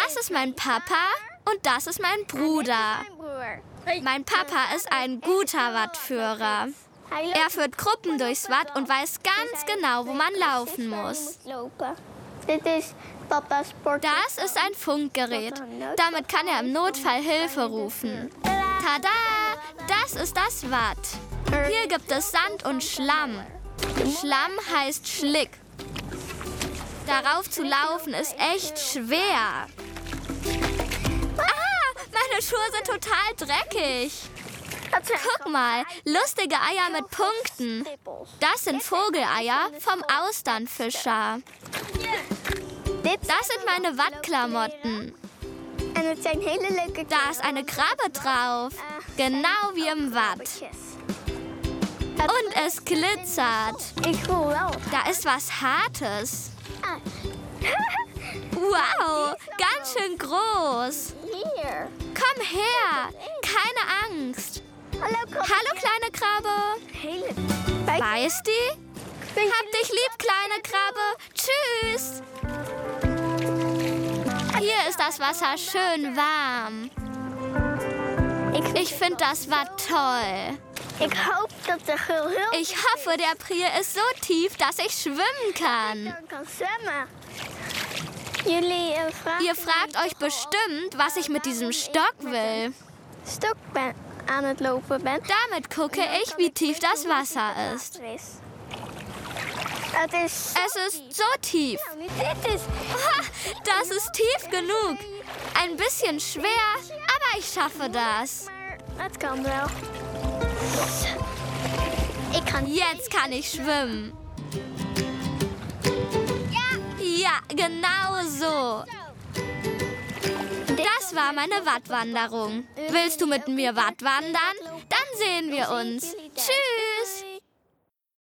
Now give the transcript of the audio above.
Das ist mein Papa und das ist mein Bruder. Mein Papa ist ein guter Wattführer. Er führt Gruppen durchs Watt und weiß ganz genau, wo man laufen muss. Das ist ein Funkgerät. Damit kann er im Notfall Hilfe rufen. Tada! Das ist das Watt. Hier gibt es Sand und Schlamm. Schlamm heißt Schlick. Darauf zu laufen ist echt schwer. Meine Schuhe sind total dreckig. Guck mal, lustige Eier mit Punkten. Das sind Vogeleier vom Austernfischer. Das sind meine Wattklamotten. Da ist eine Krabbe drauf, genau wie im Watt. Und es glitzert. Da ist was Hartes. Wow, ganz schön groß. Komm her, keine Angst. Hallo, kleine Krabbe. Beißt die? Hab dich lieb, kleine Krabbe. Tschüss. Hier ist das Wasser schön warm. Ich finde das war toll. Ich hoffe, der Priel ist so tief, dass ich schwimmen kann. Ihr fragt euch bestimmt, was ich mit diesem Stock will. Damit gucke ich, wie tief das Wasser ist. Es ist so tief. Das ist tief genug. Ein bisschen schwer, aber ich schaffe das. Jetzt kann ich schwimmen. Ja, genau so. Das war meine Wattwanderung. Willst du mit mir Wattwandern? Dann sehen wir uns. Tschüss.